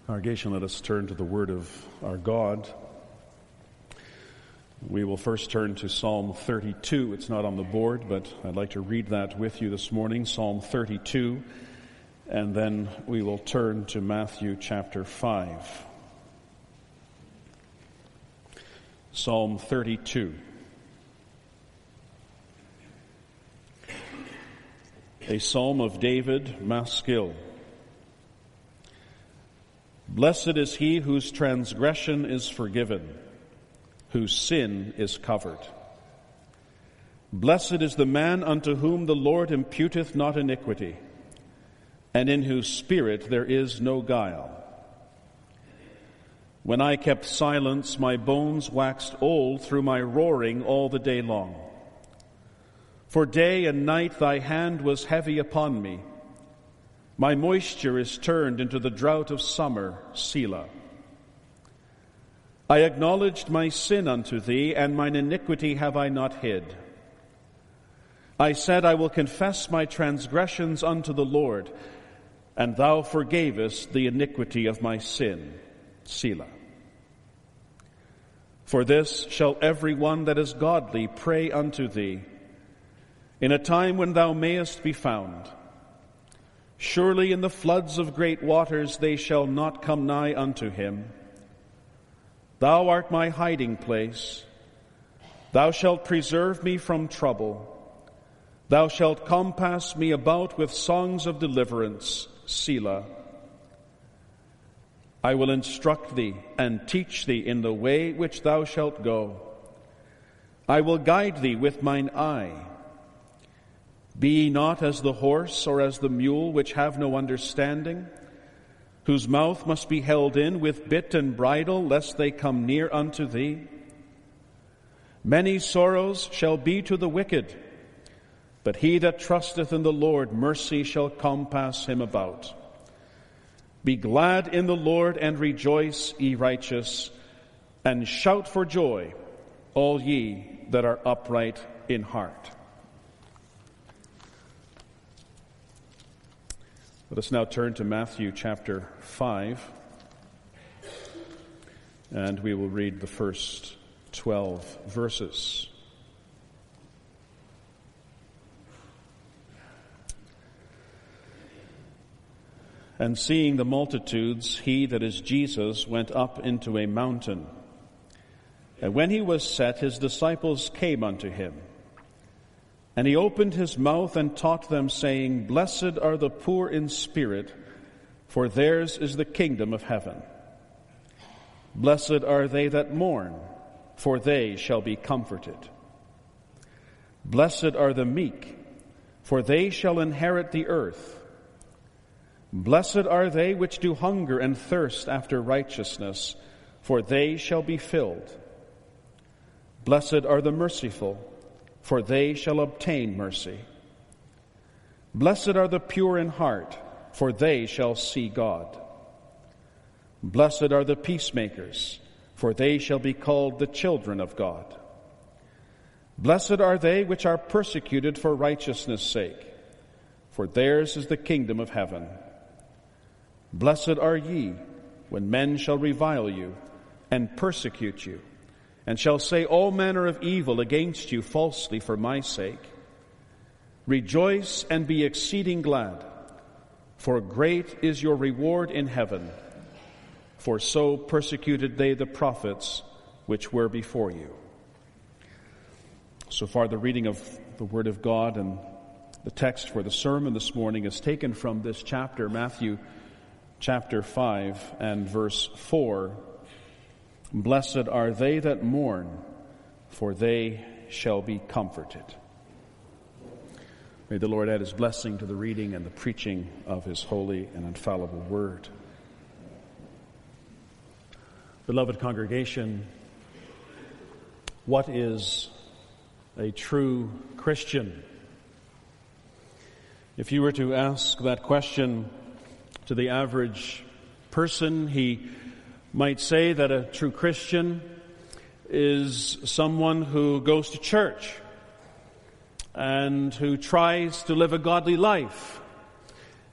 Congregation, let us turn to the Word of our God. We will first turn to Psalm 32. It's not on the board, but I'd like to read that with you this morning, Psalm 32, and then we will turn to Matthew chapter 5. Psalm 32. A Psalm of David, Maskil. Blessed is he whose transgression is forgiven, whose sin is covered. Blessed is the man unto whom the Lord imputeth not iniquity, and in whose spirit there is no guile. When I kept silence, my bones waxed old through my roaring all the day long. For day and night thy hand was heavy upon me. My moisture is turned into the drought of summer, Selah. I acknowledged my sin unto thee, and mine iniquity have I not hid. I said, I will confess my transgressions unto the Lord, and thou forgavest the iniquity of my sin, Selah. For this shall every one that is godly pray unto thee, in a time when thou mayest be found. Surely in the floods of great waters they shall not come nigh unto him. Thou art my hiding place. Thou shalt preserve me from trouble. Thou shalt compass me about with songs of deliverance, Selah. I will instruct thee and teach thee in the way which thou shalt go. I will guide thee with mine eye. Be ye not as the horse or as the mule, which have no understanding, whose mouth must be held in with bit and bridle, lest they come near unto thee. Many sorrows shall be to the wicked, but he that trusteth in the Lord, mercy shall compass him about. Be glad in the Lord and rejoice, ye righteous, and shout for joy, all ye that are upright in heart. Let us now turn to Matthew chapter 5, and we will read the first 12 verses. And seeing the multitudes, he, that is Jesus, went up into a mountain. And when he was set, his disciples came unto him. And he opened his mouth and taught them, saying, Blessed are the poor in spirit, for theirs is the kingdom of heaven. Blessed are they that mourn, for they shall be comforted. Blessed are the meek, for they shall inherit the earth. Blessed are they which do hunger and thirst after righteousness, for they shall be filled. Blessed are the merciful, for they shall obtain mercy. Blessed are the pure in heart, for they shall see God. Blessed are the peacemakers, for they shall be called the children of God. Blessed are they which are persecuted for righteousness' sake, for theirs is the kingdom of heaven. Blessed are ye, when men shall revile you and persecute you, and shall say all manner of evil against you falsely for my sake. Rejoice and be exceeding glad, for great is your reward in heaven. For so persecuted they the prophets which were before you. So far the reading of the Word of God, and the text for the sermon this morning is taken from this chapter, Matthew chapter 5 and verse 4. Blessed are they that mourn, for they shall be comforted. May the Lord add his blessing to the reading and the preaching of his holy and infallible word. Beloved congregation, what is a true Christian? If you were to ask that question to the average person, he might say that a true Christian is someone who goes to church and who tries to live a godly life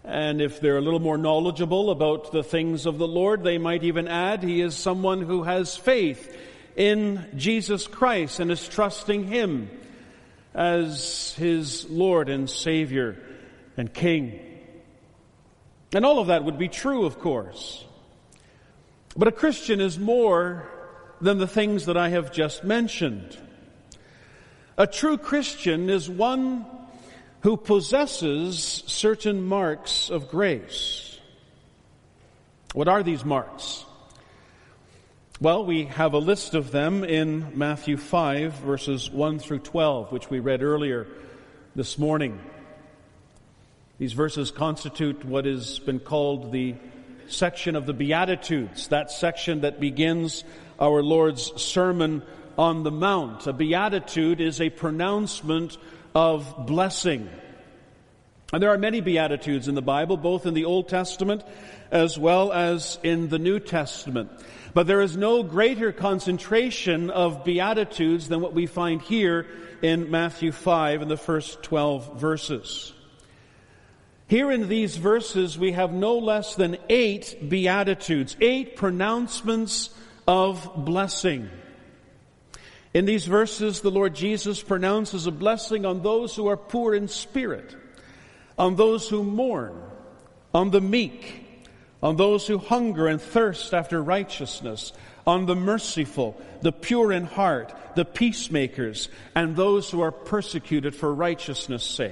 And if they're a little more knowledgeable about the things of the Lord, they might even add he is someone who has faith in Jesus Christ and is trusting Him as his Lord and Savior and King. And all of that would be true, of course. But a Christian is more than the things that I have just mentioned. A true Christian is one who possesses certain marks of grace. What are these marks? Well, we have a list of them in Matthew 5, verses 1 through 12, which we read earlier this morning. These verses constitute what has been called the section of the Beatitudes, that section that begins our Lord's Sermon on the Mount. A beatitude is a pronouncement of blessing. And there are many Beatitudes in the Bible, both in the Old Testament as well as in the New Testament. But there is no greater concentration of Beatitudes than what we find here in Matthew 5 in the first 12 verses. Here in these verses we have no less than 8 Beatitudes, 8 pronouncements of blessing. In these verses, the Lord Jesus pronounces a blessing on those who are poor in spirit, on those who mourn, on the meek, on those who hunger and thirst after righteousness, on the merciful, the pure in heart, the peacemakers, and those who are persecuted for righteousness' sake.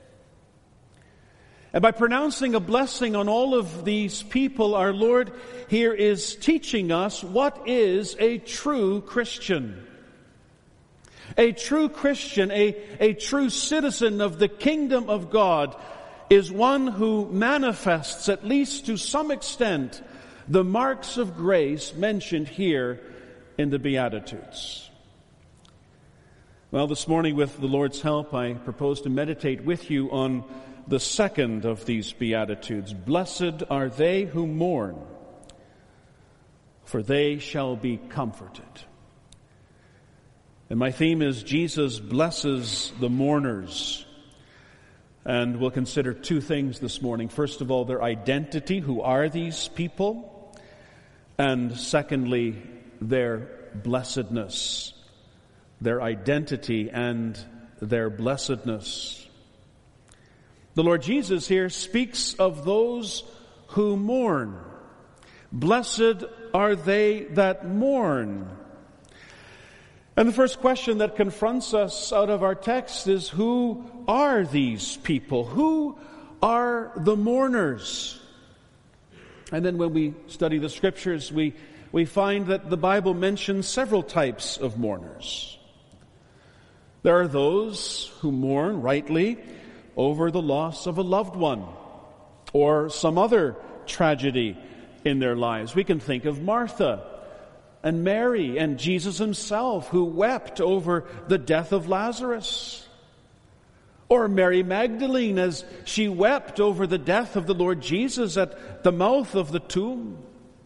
And by pronouncing a blessing on all of these people, our Lord here is teaching us what is a true Christian. A true Christian, a true citizen of the kingdom of God, is one who manifests, at least to some extent, the marks of grace mentioned here in the Beatitudes. Well, this morning, with the Lord's help, I propose to meditate with you on the second of these Beatitudes. Blessed are they who mourn, for they shall be comforted. And my theme is Jesus blesses the mourners. And we'll consider 2 things this morning. First of all, their identity. Who are these people? And secondly, their blessedness. Their identity and their blessedness. The Lord Jesus here speaks of those who mourn. Blessed are they that mourn. And the first question that confronts us out of our text is, who are these people? Who are the mourners? And then when we study the Scriptures, we find that the Bible mentions several types of mourners. There are those who mourn, rightly, over the loss of a loved one or some other tragedy in their lives. We can think of Martha and Mary and Jesus himself, who wept over the death of Lazarus. Or Mary Magdalene, as she wept over the death of the Lord Jesus at the mouth of the tomb.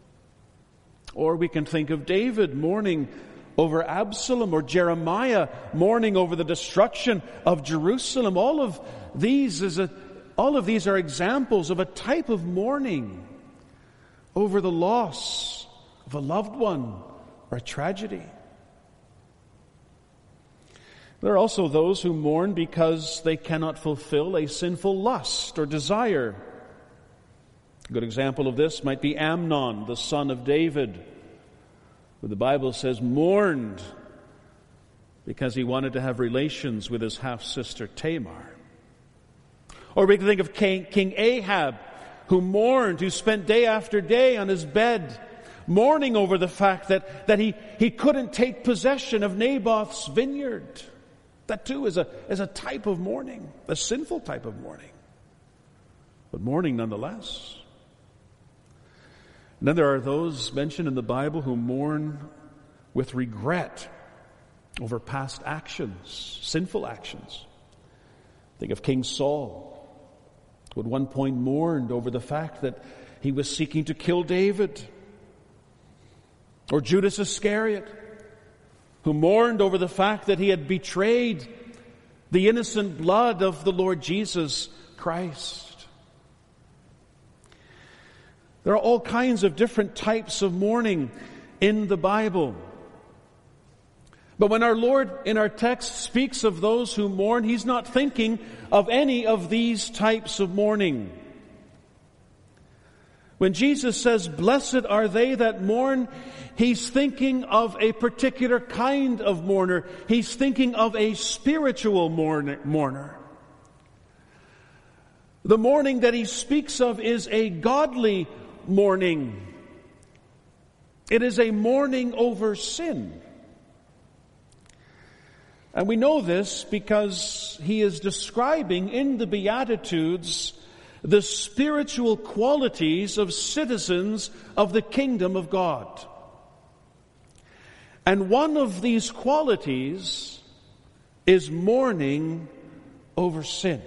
Or we can think of David mourning over Absalom, or Jeremiah mourning over the destruction of Jerusalem. All of these are examples of a type of mourning over the loss of a loved one or a tragedy. There are also those who mourn because they cannot fulfill a sinful lust or desire. A good example of this might be Amnon, the son of David, who the Bible says mourned because he wanted to have relations with his half-sister Tamar. Or we can think of King Ahab, who mourned, who spent day after day on his bed, mourning over the fact that he couldn't take possession of Naboth's vineyard. That too is a type of mourning, a sinful type of mourning, but mourning nonetheless. And then there are those mentioned in the Bible who mourn with regret over past actions, sinful actions. Think of King Saul, who at one point mourned over the fact that he was seeking to kill David. Or Judas Iscariot, who mourned over the fact that he had betrayed the innocent blood of the Lord Jesus Christ. There are all kinds of different types of mourning in the Bible. But when our Lord in our text speaks of those who mourn, He's not thinking of any of these types of mourning. When Jesus says, "Blessed are they that mourn," He's thinking of a particular kind of mourner. He's thinking of a spiritual mourner. The mourning that He speaks of is a godly mourning. It is a mourning over sin. And we know this because He is describing in the Beatitudes the spiritual qualities of citizens of the kingdom of God. And one of these qualities is mourning over sin.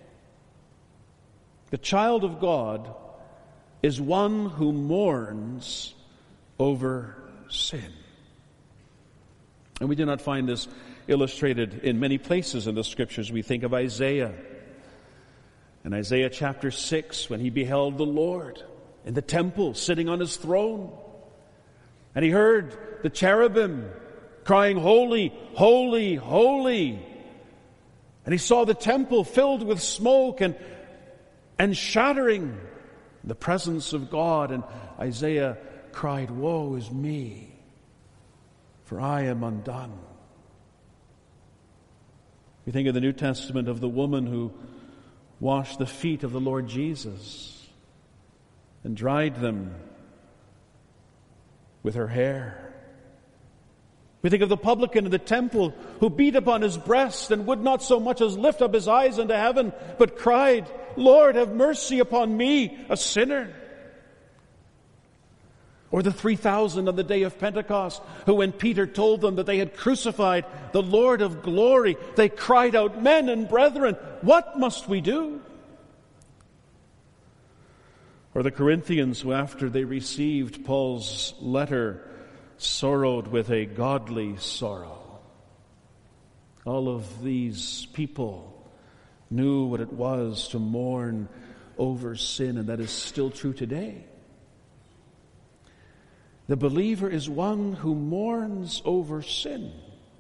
The child of God is one who mourns over sin. And we do not find this illustrated in many places in the Scriptures. We think of Isaiah. In Isaiah chapter 6, when he beheld the Lord in the temple sitting on His throne, and he heard the cherubim crying, "Holy, holy, holy." And he saw the temple filled with smoke and shattering in the presence of God. And Isaiah cried, "Woe is me, for I am undone." We think of the New Testament of the woman who washed the feet of the Lord Jesus and dried them with her hair. We think of the publican in the temple who beat upon his breast and would not so much as lift up his eyes unto heaven, but cried, "Lord, have mercy upon me, a sinner." Or the 3,000 on the day of Pentecost, who when Peter told them that they had crucified the Lord of glory, they cried out, "Men and brethren, what must we do?" Or the Corinthians who, after they received Paul's letter, sorrowed with a godly sorrow. All of these people knew what it was to mourn over sin, and that is still true today. The believer is one who mourns over sin.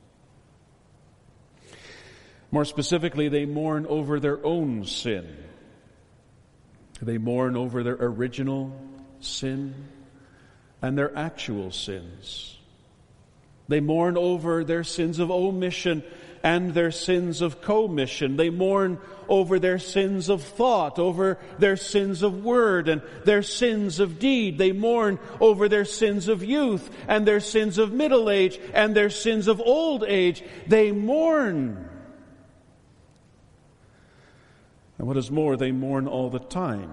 More specifically, they mourn over their own sin. They mourn over their original sin and their actual sins. They mourn over their sins of omission and their sins of commission. They mourn over their sins of thought, over their sins of word, and their sins of deed. They mourn over their sins of youth, and their sins of middle age, and their sins of old age. They mourn. And what is more, they mourn all the time.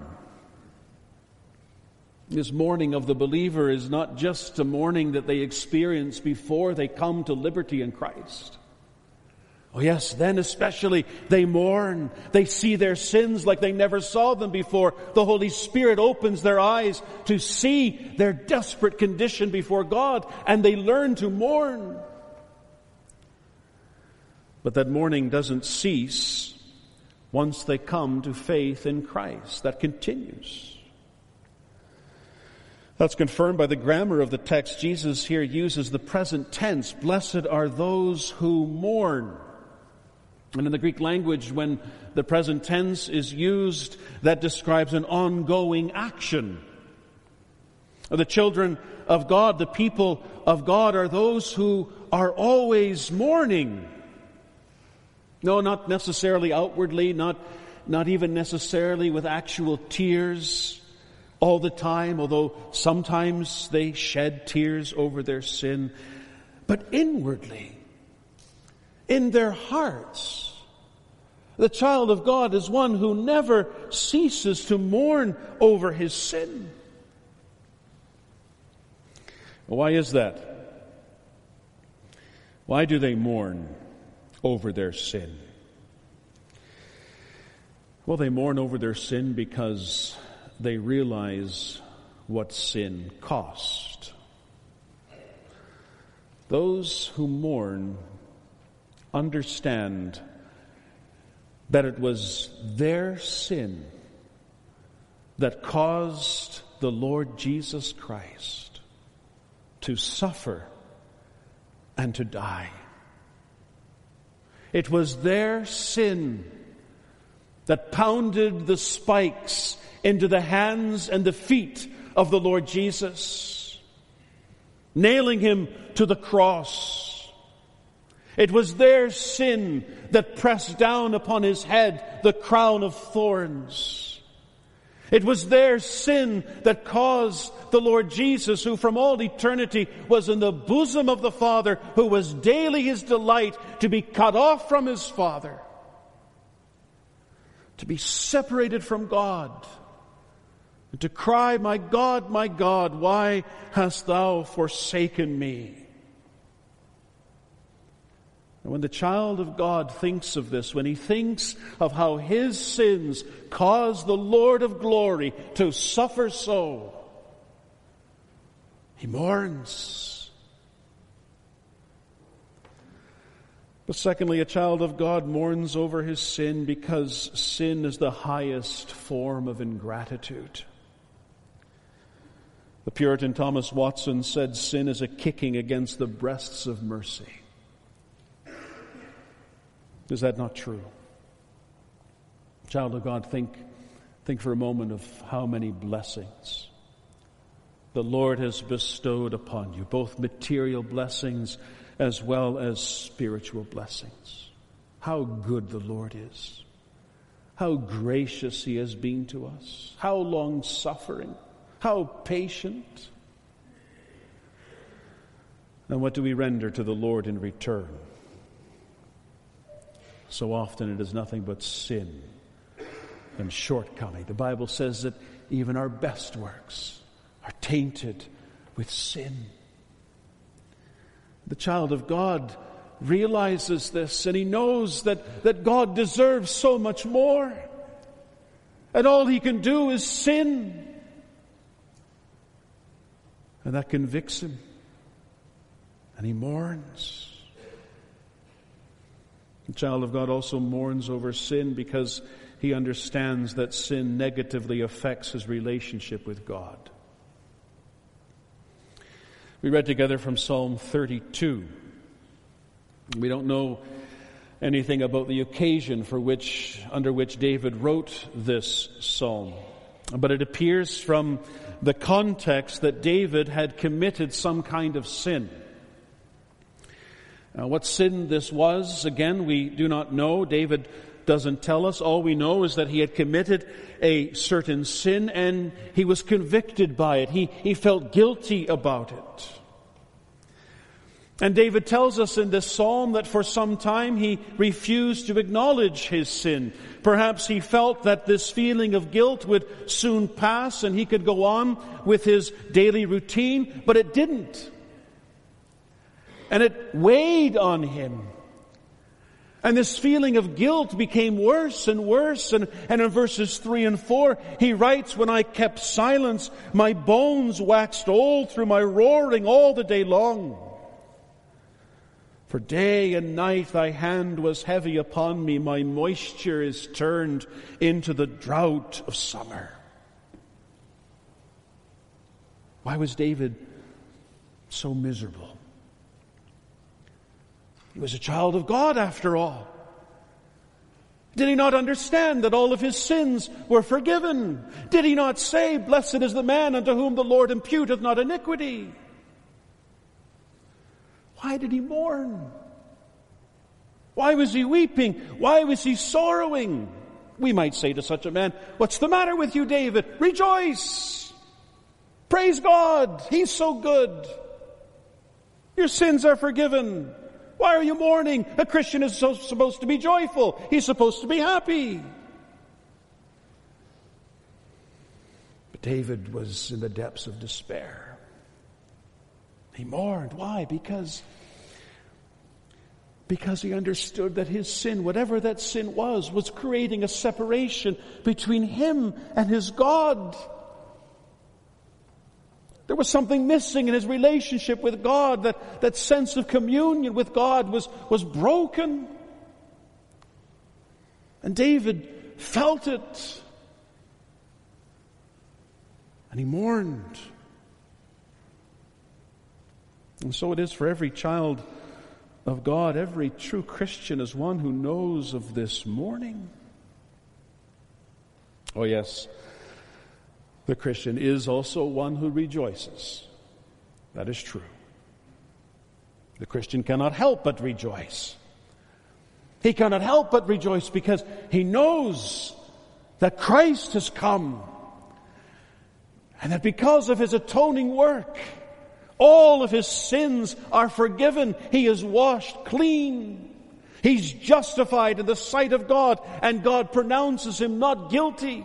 This mourning of the believer is not just a mourning that they experience before they come to liberty in Christ. Oh yes, then especially they mourn. They see their sins like they never saw them before. The Holy Spirit opens their eyes to see their desperate condition before God, and they learn to mourn. But that mourning doesn't cease once they come to faith in Christ. That continues. That's confirmed by the grammar of the text. Jesus here uses the present tense. Blessed are those who mourn. And in the Greek language, when the present tense is used, that describes an ongoing action. The children of God, the people of God, are those who are always mourning. No, not necessarily outwardly, not even necessarily with actual tears all the time, although sometimes they shed tears over their sin, but inwardly, in their hearts. The child of God is one who never ceases to mourn over his sin. Why is that? Why do they mourn over their sin? Well, they mourn over their sin because they realize what sin cost. Those who mourn understand that it was their sin that caused the Lord Jesus Christ to suffer and to die. It was their sin that pounded the spikes into the hands and the feet of the Lord Jesus, nailing him to the cross. It was their sin that pressed down upon his head the crown of thorns. It was their sin that caused the Lord Jesus, who from all eternity was in the bosom of the Father, who was daily his delight, to be cut off from his Father, to be separated from God, and to cry, my God, why hast thou forsaken me? And when the child of God thinks of this, when he thinks of how his sins caused the Lord of glory to suffer so, he mourns. But secondly, a child of God mourns over his sin because sin is the highest form of ingratitude. The Puritan Thomas Watson said, sin is a kicking against the breasts of mercy. Is that not true? Child of God, think for a moment of how many blessings the Lord has bestowed upon you, both material blessings as well as spiritual blessings. How good the Lord is. How gracious he has been to us. How long-suffering. How patient. And what do we render to the Lord in return? So often it is nothing but sin and shortcoming. The Bible says that even our best works are tainted with sin. The child of God realizes this, and he knows that God deserves so much more. And all he can do is sin. And that convicts him. And he mourns. The child of God also mourns over sin because he understands that sin negatively affects his relationship with God. We read together from Psalm 32. We don't know anything about the occasion under which David wrote this psalm, but it appears from the context that David had committed some kind of sin. What sin this was, again, we do not know. David doesn't tell us. All we know is that he had committed a certain sin and he was convicted by it. He felt guilty about it. And David tells us in this psalm that for some time he refused to acknowledge his sin. Perhaps he felt that this feeling of guilt would soon pass and he could go on with his daily routine, but it didn't. And it weighed on him. And this feeling of guilt became worse and worse. And in verses 3 and 4, he writes, when I kept silence, my bones waxed old through my roaring all the day long. For day and night thy hand was heavy upon me. My moisture is turned into the drought of summer. Why was David so miserable? He was a child of God after all. Did he not understand that all of his sins were forgiven? Did he not say, blessed is the man unto whom the Lord imputeth not iniquity? Why did he mourn? Why was he weeping? Why was he sorrowing? We might say to such a man, what's the matter with you, David? Rejoice! Praise God! He's so good! Your sins are forgiven! Why are you mourning? A Christian is supposed to be joyful. He's supposed to be happy. But David was in the depths of despair. He mourned. Why? Because he understood that his sin, whatever that sin was creating a separation between him and his God. There was something missing in his relationship with God. That sense of communion with God was broken. And David felt it. And he mourned. And so it is for every child of God. Every true Christian is one who knows of this mourning. Oh yes, the Christian is also one who rejoices. That is true. The Christian cannot help but rejoice. He cannot help but rejoice because he knows that Christ has come and that because of his atoning work, all of his sins are forgiven. He is washed clean. He's justified in the sight of God, and God pronounces him not guilty.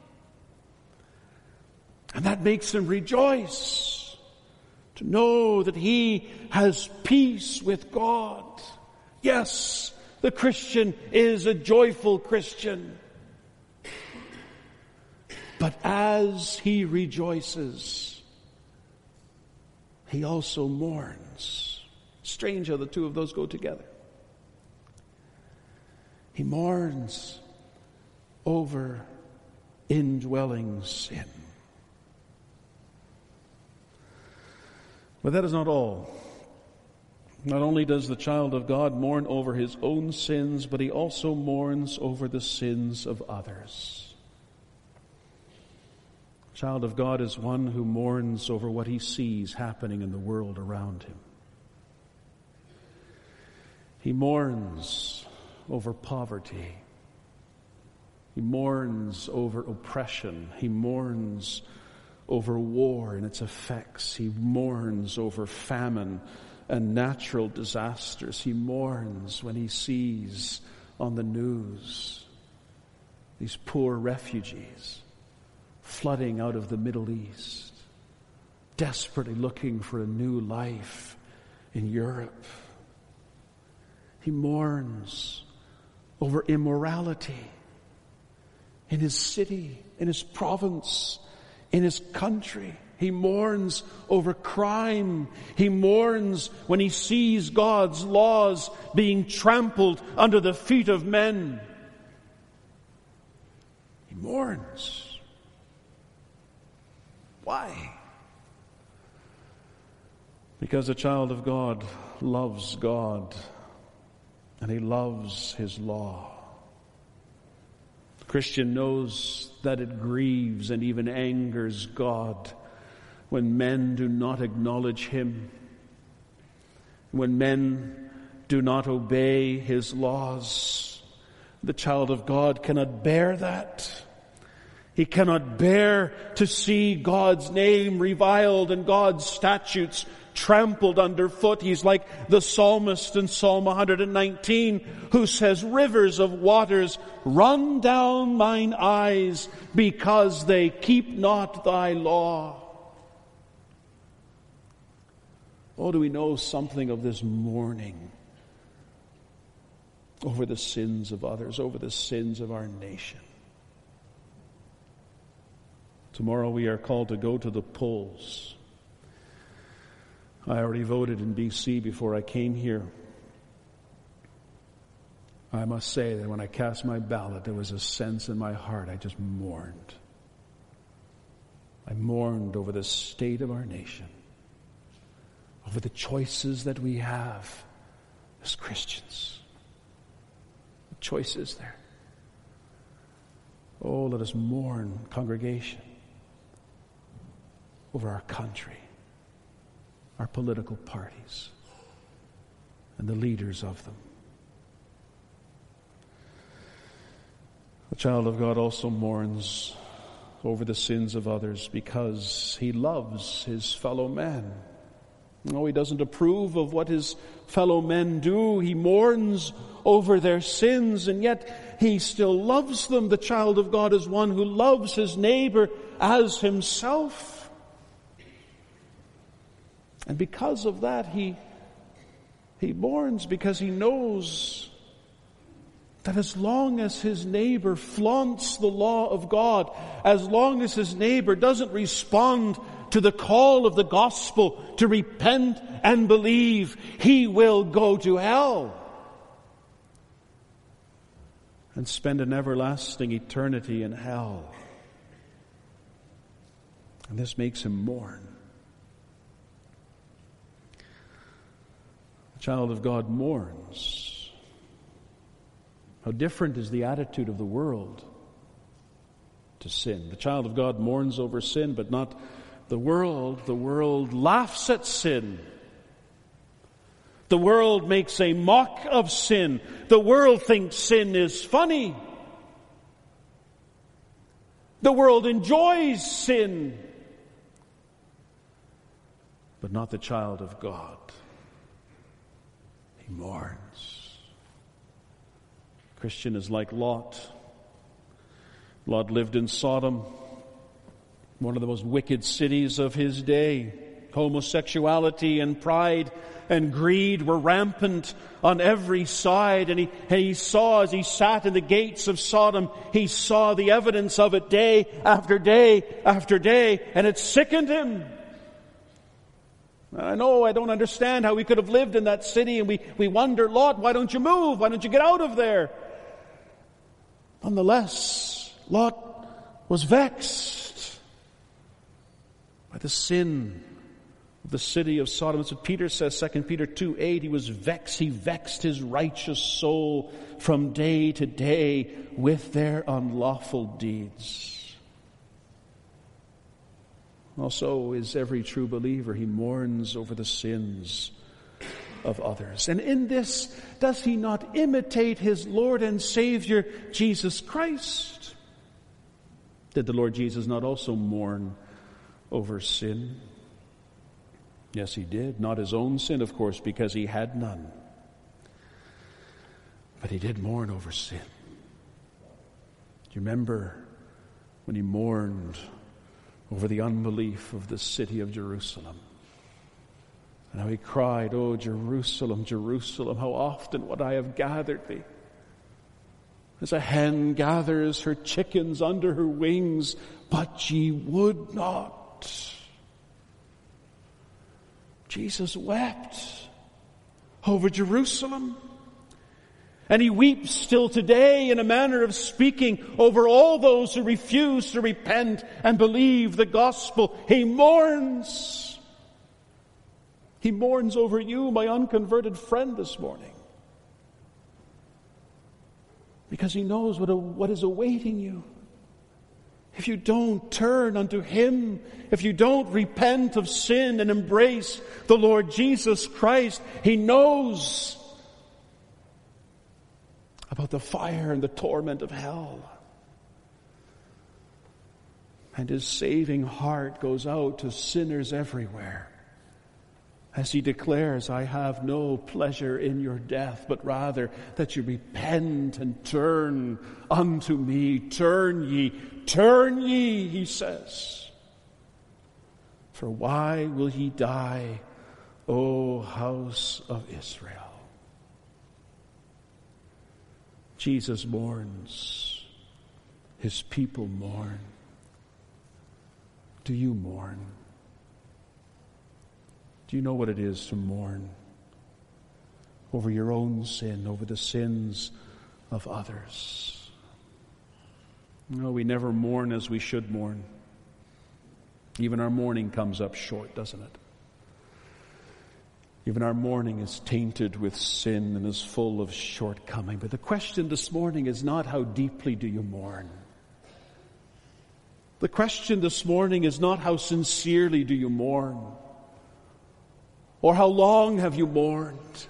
And that makes him rejoice to know that he has peace with God. Yes, the Christian is a joyful Christian. But as he rejoices, he also mourns. Strange how the two of those go together. He mourns over indwelling sin. But that is not all. Not only does the child of God mourn over his own sins, but he also mourns over the sins of others. The child of God is one who mourns over what he sees happening in the world around him. He mourns over poverty. He mourns over oppression. He mourns over war and its effects. He mourns over famine and natural disasters. He mourns when he sees on the news these poor refugees flooding out of the Middle East, desperately looking for a new life in Europe. He mourns over immorality in his city, in his province, in his country. He mourns over crime. He mourns when he sees God's laws being trampled under the feet of men. He mourns. Why? Because a child of God loves God and he loves his law. The Christian knows that it grieves and even angers God when men do not acknowledge him, when men do not obey his laws. The child of God cannot bear that. He cannot bear to see God's name reviled and God's statutes trampled underfoot. He's like the psalmist in Psalm 119 who says, "Rivers of waters run down mine eyes because they keep not thy law." Oh, do we know something of this mourning over the sins of others, over the sins of our nation? Tomorrow we are called to go to the polls. I already voted in BC before I came here. I must say that when I cast my ballot, there was a sense in my heart, I just mourned. I mourned over the state of our nation, over the choices that we have as Christians. The choice is there. Oh, let us mourn, congregation, over our country, our political parties, and the leaders of them. The child of God also mourns over the sins of others because he loves his fellow man. No, he doesn't approve of what his fellow men do. He mourns over their sins, and yet he still loves them. The child of God is one who loves his neighbor as himself. And because of that, he mourns because he knows that as long as his neighbor flaunts the law of God, as long as his neighbor doesn't respond to the call of the gospel to repent and believe, he will go to hell and spend an everlasting eternity in hell. And this makes him mourn. The child of God mourns. How different is the attitude of the world to sin. The child of God mourns over sin, but not the world. The world laughs at sin. The world makes a mock of sin. The world thinks sin is funny. The world enjoys sin. But not the child of God. He mourns. Christian is like Lot. Lot lived in Sodom, one of the most wicked cities of his day. Homosexuality and pride and greed were rampant on every side. And he saw, as he sat in the gates of Sodom, he saw the evidence of it day after day after day, and it sickened him. I know, I don't understand how we could have lived in that city, and we wonder, Lot, why don't you move? Why don't you get out of there? Nonetheless, Lot was vexed by the sin of the city of Sodom. That's what Peter says, 2 Peter 2:8. He was vexed. He vexed his righteous soul from day to day with their unlawful deeds. Also, is every true believer. He mourns over the sins of others. And in this, does he not imitate his Lord and Savior, Jesus Christ? Did the Lord Jesus not also mourn over sin? Yes, he did. Not his own sin, of course, because he had none. But he did mourn over sin. Do you remember when he mourned over the unbelief of the city of Jerusalem? And how he cried, "Oh, Jerusalem, Jerusalem, how often would I have gathered thee, as a hen gathers her chickens under her wings, but ye would not." Jesus wept over Jerusalem. And he weeps still today, in a manner of speaking, over all those who refuse to repent and believe the gospel. He mourns. He mourns over you, my unconverted friend, this morning, because he knows what is awaiting you. If you don't turn unto him, if you don't repent of sin and embrace the Lord Jesus Christ, he knows about the fire and the torment of hell. And his saving heart goes out to sinners everywhere, as he declares, "I have no pleasure in your death, but rather that you repent and turn unto me. Turn ye, he says. For why will ye die, O house of Israel?" Jesus mourns. His people mourn. Do you mourn? Do you know what it is to mourn over your own sin, over the sins of others? No, we never mourn as we should mourn. Even our mourning comes up short, doesn't it? Even our mourning is tainted with sin and is full of shortcoming. But the question this morning is not how deeply do you mourn. The question this morning is not how sincerely do you mourn, or how long have you mourned.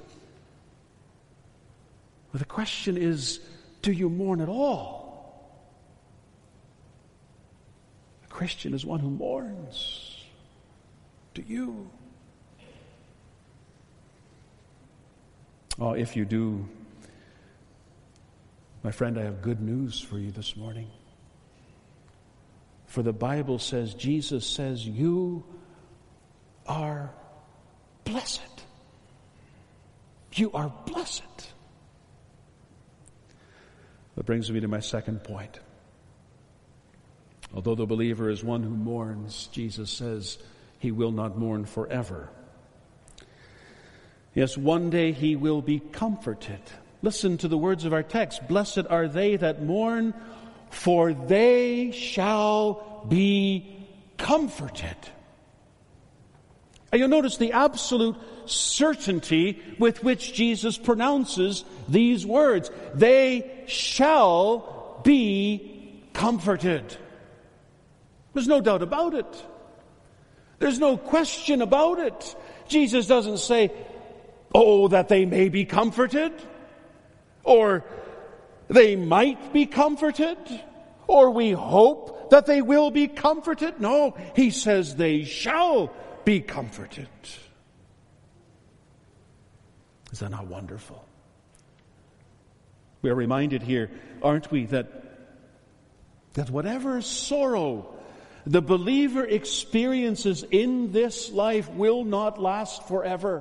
But the question is, do you mourn at all? A Christian is one who mourns. Do you? Oh, if you do, my friend, I have good news for you this morning. For the Bible says, Jesus says, you are blessed. You are blessed. That brings me to my second point. Although the believer is one who mourns, Jesus says he will not mourn forever. Yes, one day he will be comforted. Listen to the words of our text. Blessed are they that mourn, for they shall be comforted. And you'll notice the absolute certainty with which Jesus pronounces these words. They shall be comforted. There's no doubt about it. There's no question about it. Jesus doesn't say, oh, that they may be comforted, or they might be comforted, or we hope that they will be comforted. No, he says they shall be comforted. Is that not wonderful? We are reminded here, aren't we, that whatever sorrow the believer experiences in this life will not last forever.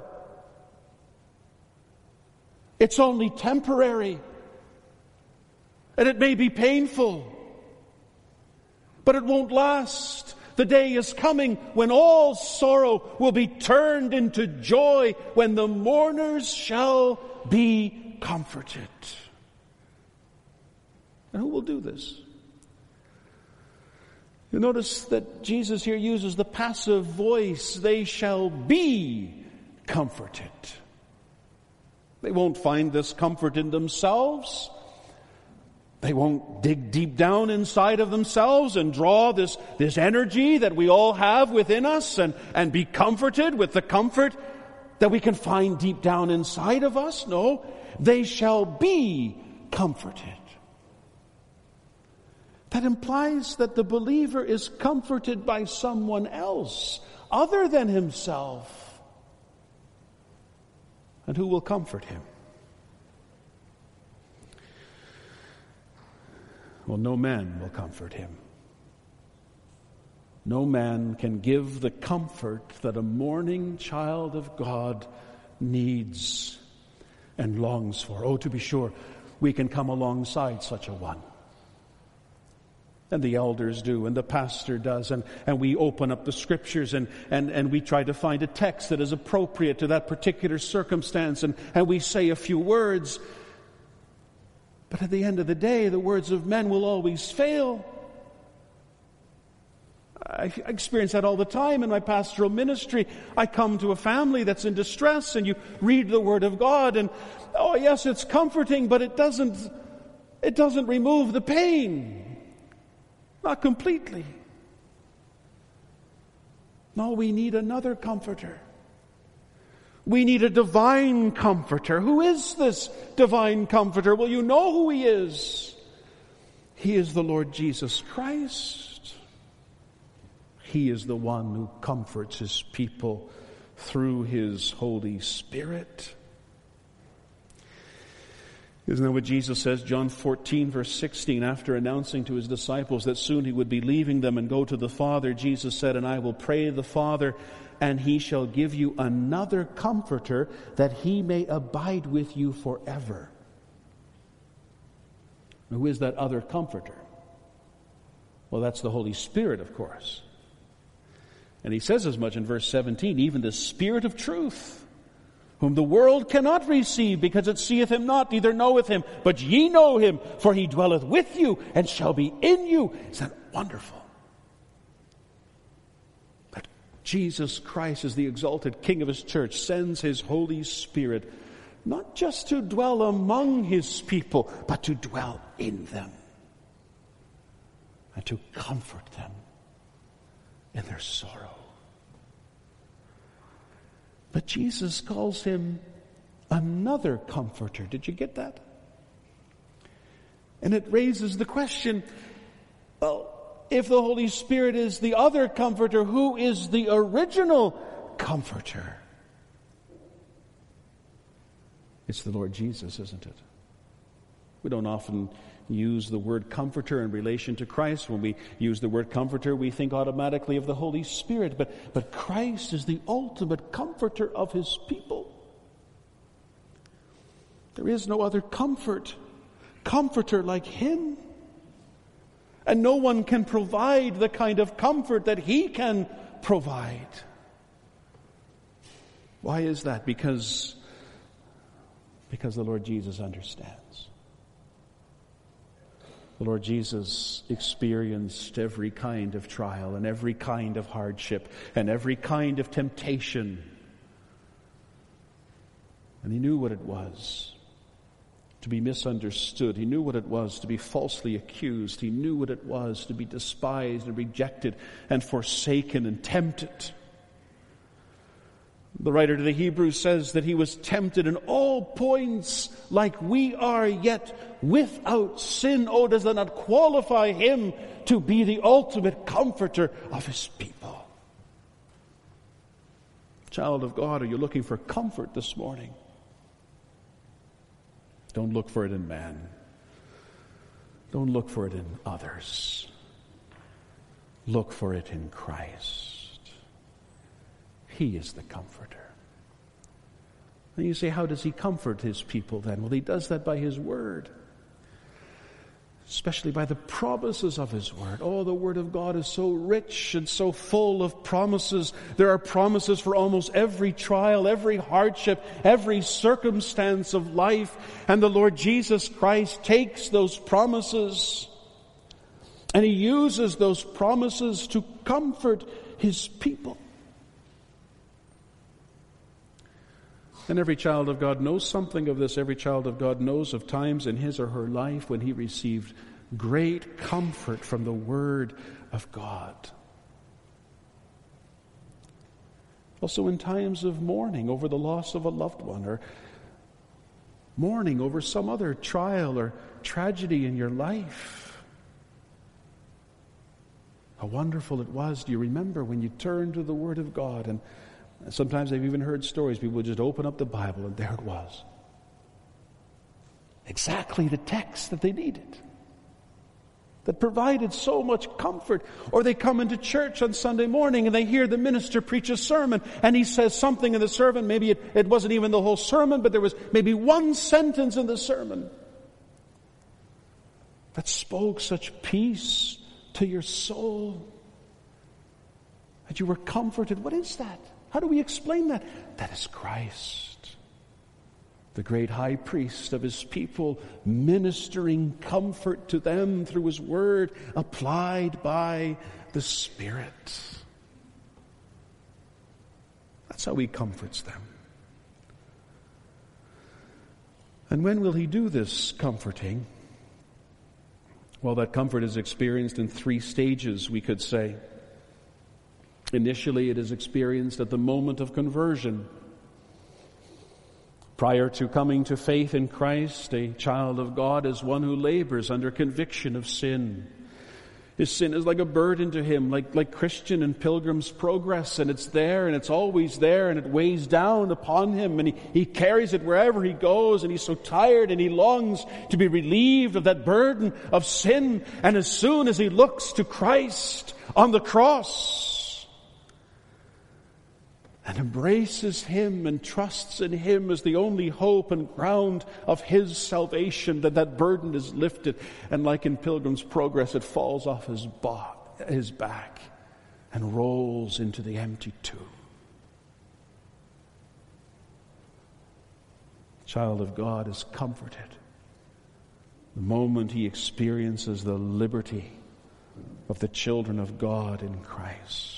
It's only temporary. And it may be painful, but it won't last. The day is coming when all sorrow will be turned into joy, when the mourners shall be comforted. And who will do this? You notice that Jesus here uses the passive voice, they shall be comforted. They won't find this comfort in themselves. They won't dig deep down inside of themselves and draw this energy that we all have within us and be comforted with the comfort that we can find deep down inside of us. No, they shall be comforted. That implies that the believer is comforted by someone else other than himself. And who will comfort him? Well, no man will comfort him. No man can give the comfort that a mourning child of God needs and longs for. Oh, to be sure, we can come alongside such a one. And the elders do, and the pastor does, and we open up the scriptures and we try to find a text that is appropriate to that particular circumstance, and we say a few words. But at the end of the day, the words of men will always fail. I experience that all the time in my pastoral ministry. I come to a family that's in distress, and you read the Word of God, and oh yes, it's comforting, but it doesn't remove the pain. Not completely. No, we need another comforter. We need a divine comforter. Who is this divine comforter? Well, you know who he is. He is the Lord Jesus Christ. He is the one who comforts his people through his Holy Spirit. Isn't that what Jesus says, John 14, verse 16, after announcing to his disciples that soon he would be leaving them and go to the Father, Jesus said, and I will pray the Father, and he shall give you another comforter, that he may abide with you forever. Who is that other comforter? Well, that's the Holy Spirit, of course. And he says as much in verse 17, even the Spirit of truth, whom the world cannot receive, because it seeth him not, neither knoweth him. But ye know him, for he dwelleth with you, and shall be in you. Isn't that wonderful? That Jesus Christ, as the exalted King of his church, sends his Holy Spirit, not just to dwell among his people, but to dwell in them, and to comfort them in their sorrow. But Jesus calls him another comforter. Did you get that? And it raises the question, well, if the Holy Spirit is the other comforter, who is the original comforter? It's the Lord Jesus, isn't it? We don't often use the word comforter in relation to Christ. When we use the word comforter, we think automatically of the Holy Spirit. But Christ is the ultimate comforter of his people. There is no other comforter like him. And no one can provide the kind of comfort that he can provide. Why is that? Because the Lord Jesus understands. The Lord Jesus experienced every kind of trial and every kind of hardship and every kind of temptation. And he knew what it was to be misunderstood. He knew what it was to be falsely accused. He knew what it was to be despised and rejected and forsaken and tempted. The writer to the Hebrews says that he was tempted in all points like we are, yet without sin. Oh, does that not qualify him to be the ultimate comforter of his people? Child of God, are you looking for comfort this morning? Don't look for it in man. Don't look for it in others. Look for it in Christ. He is the comforter. And you say, how does he comfort his people then? Well, he does that by his word. Especially by the promises of his word. Oh, the word of God is so rich and so full of promises. There are promises for almost every trial, every hardship, every circumstance of life. And the Lord Jesus Christ takes those promises and he uses those promises to comfort his people. And every child of God knows something of this. Every child of God knows of times in his or her life when he received great comfort from the Word of God. Also in times of mourning over the loss of a loved one, or mourning over some other trial or tragedy in your life. How wonderful it was, do you remember, when you turned to the Word of God? And sometimes I've even heard stories, people would just open up the Bible and there it was. Exactly the text that they needed. That provided so much comfort. Or they come into church on Sunday morning and they hear the minister preach a sermon and he says something in the sermon. Maybe it wasn't even the whole sermon, but there was maybe one sentence in the sermon that spoke such peace to your soul that you were comforted. What is that? How do we explain that? That is Christ, the great high priest of his people, ministering comfort to them through his word, applied by the Spirit. That's how he comforts them. And when will he do this comforting? Well, that comfort is experienced in 3 stages, we could say. Initially, it is experienced at the moment of conversion. Prior to coming to faith in Christ, a child of God is one who labors under conviction of sin. His sin is like a burden to him, like Christian and Pilgrim's Progress, and it's there, and it's always there, and it weighs down upon him, and he carries it wherever he goes, and he's so tired, and he longs to be relieved of that burden of sin. And as soon as he looks to Christ on the cross, and embraces him and trusts in him as the only hope and ground of his salvation, that burden is lifted. And like in Pilgrim's Progress, it falls off his back and rolls into the empty tomb. Child of God is comforted the moment he experiences the liberty of the children of God in Christ.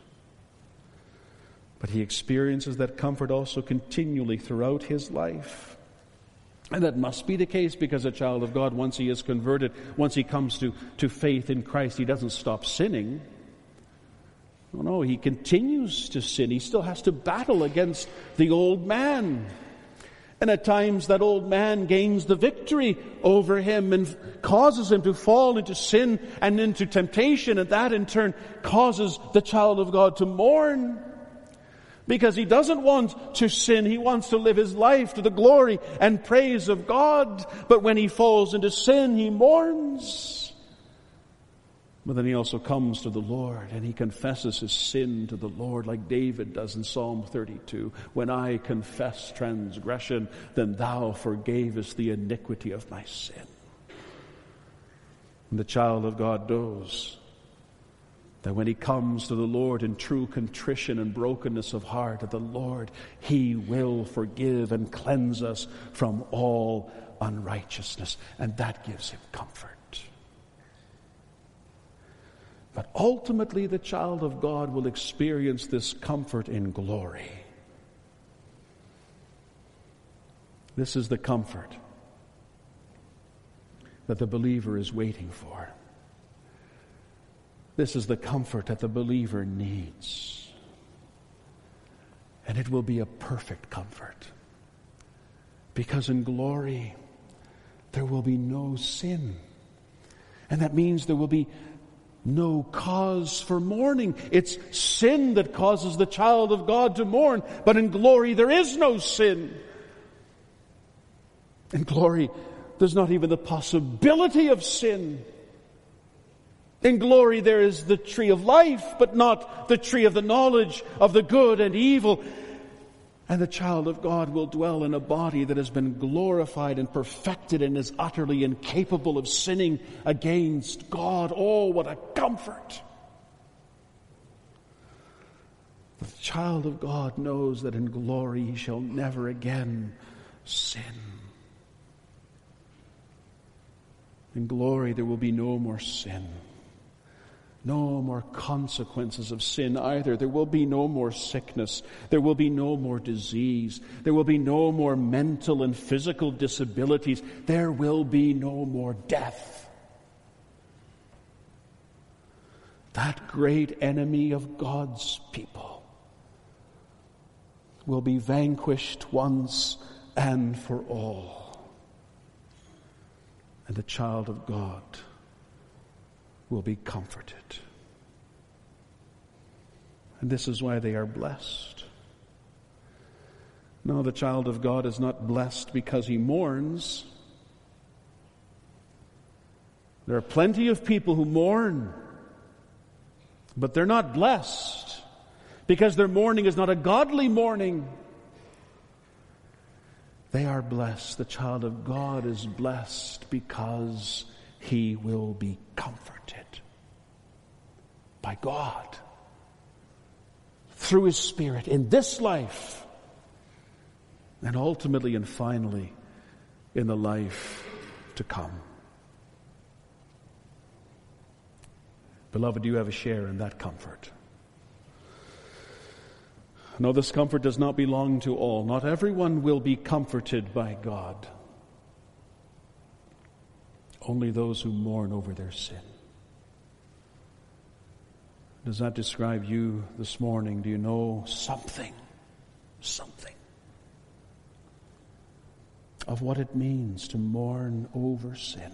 But he experiences that comfort also continually throughout his life. And that must be the case because a child of God, once he is converted, once he comes to faith in Christ, he doesn't stop sinning. No, he continues to sin. He still has to battle against the old man. And at times that old man gains the victory over him and causes him to fall into sin and into temptation. And that in turn causes the child of God to mourn. Because he doesn't want to sin. He wants to live his life to the glory and praise of God. But when he falls into sin, he mourns. But then he also comes to the Lord and he confesses his sin to the Lord, like David does in Psalm 32. When I confess transgression, then thou forgavest the iniquity of my sin. And the child of God knows that when he comes to the Lord in true contrition and brokenness of heart, that the Lord, he will forgive and cleanse us from all unrighteousness. And that gives him comfort. But ultimately, the child of God will experience this comfort in glory. This is the comfort that the believer is waiting for. This is the comfort that the believer needs. And it will be a perfect comfort. Because in glory, there will be no sin. And that means there will be no cause for mourning. It's sin that causes the child of God to mourn. But in glory, there is no sin. In glory, there's not even the possibility of sin. In glory, there is the tree of life, but not the tree of the knowledge of the good and evil. And the child of God will dwell in a body that has been glorified and perfected and is utterly incapable of sinning against God. Oh, what a comfort! The child of God knows that in glory he shall never again sin. In glory there will be no more sin. No more consequences of sin either. There will be no more sickness. There will be no more disease. There will be no more mental and physical disabilities. There will be no more death. That great enemy of God's people will be vanquished once and for all. And the child of God will be comforted. And this is why they are blessed. No, the child of God is not blessed because he mourns. There are plenty of people who mourn, but they're not blessed because their mourning is not a godly mourning. They are blessed. The child of God is blessed because he will be comforted by God through His Spirit in this life and ultimately and finally in the life to come. Beloved, you have a share in that comfort. No, this comfort does not belong to all. Not everyone will be comforted by God. Only those who mourn over their sin. Does that describe you this morning? Do you know something of what it means to mourn over sin?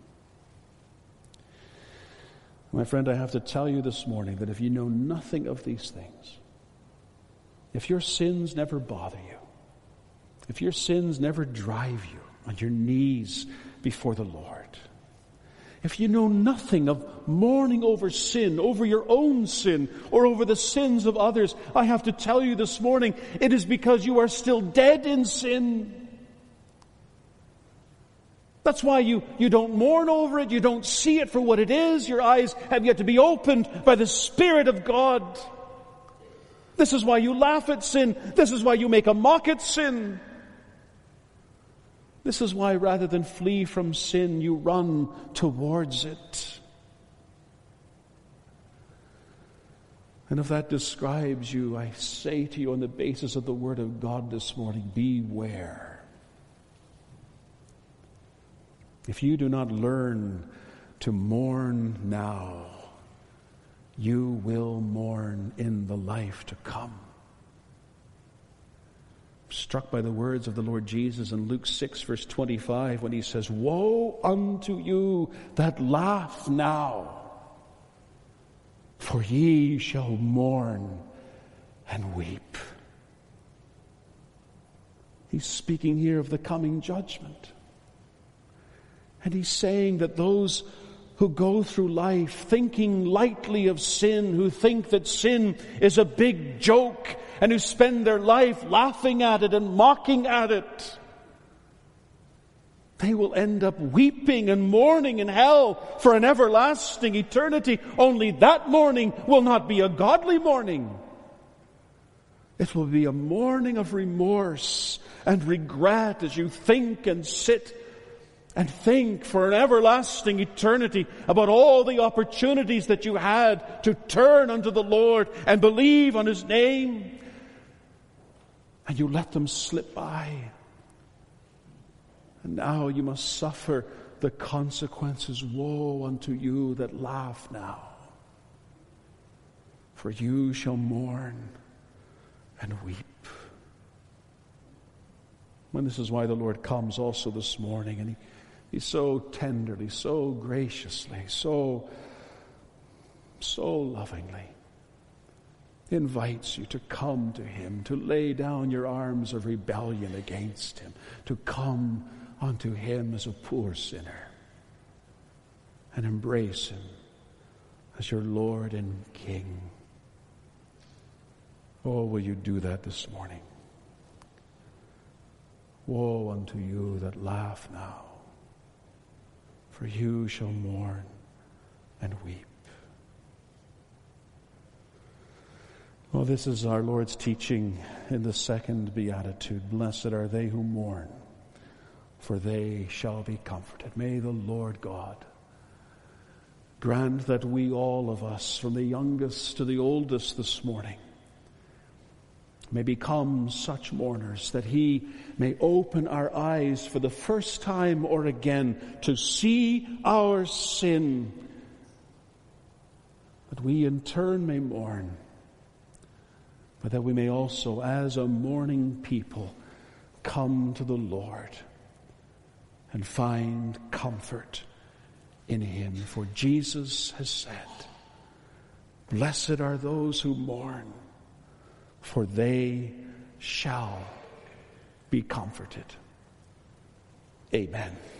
My friend, I have to tell you this morning that if you know nothing of these things, if your sins never bother you, if your sins never drive you on your knees before the Lord, if you know nothing of mourning over sin, over your own sin, or over the sins of others, I have to tell you this morning, it is because you are still dead in sin. That's why you don't mourn over it, you don't see it for what it is. Your eyes have yet to be opened by the Spirit of God. This is why you laugh at sin. This is why you make a mock at sin. This is why rather than flee from sin, you run towards it. And if that describes you, I say to you on the basis of the Word of God this morning, beware. If you do not learn to mourn now, you will mourn in the life to come. Struck by the words of the Lord Jesus in Luke 6 verse 25 when he says, "Woe unto you that laugh now, for ye shall mourn and weep." He's speaking here of the coming judgment. And he's saying that those who go through life thinking lightly of sin, who think that sin is a big joke, and who spend their life laughing at it and mocking at it, they will end up weeping and mourning in hell for an everlasting eternity. Only that mourning will not be a godly mourning. It will be a mourning of remorse and regret as you think and sit And think for an everlasting eternity about all the opportunities that you had to turn unto the Lord and believe on His name. And you let them slip by. And now you must suffer the consequences. Woe unto you that laugh now, for you shall mourn and weep. And this is why the Lord comes also this morning, and He so tenderly, so graciously, so lovingly invites you to come to Him, to lay down your arms of rebellion against Him, to come unto Him as a poor sinner and embrace Him as your Lord and King. Oh, will you do that this morning? Woe unto you that laugh now, for you shall mourn and weep. Well, this is our Lord's teaching in the second beatitude. Blessed are they who mourn, for they shall be comforted. May the Lord God grant that we, all of us, from the youngest to the oldest this morning, may become such mourners, that He may open our eyes for the first time or again to see our sin, that we in turn may mourn, but that we may also, as a mourning people, come to the Lord and find comfort in Him. For Jesus has said, blessed are those who mourn, for they shall be comforted. Amen.